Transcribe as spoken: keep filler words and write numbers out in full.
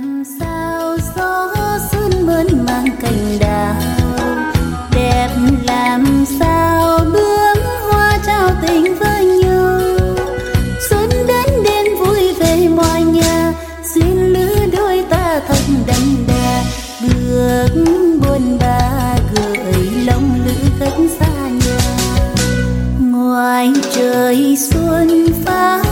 làm sao gió xuân mơn mang cành đào, đẹp làm sao bướm hoa trao tình với nhau. Xuân đến đêm vui về mọi nhà, duyên lứa đôi ta thật đậm đà. Bước buồn ba gửi lòng lữ khách xa nhà, ngoài trời xuân phá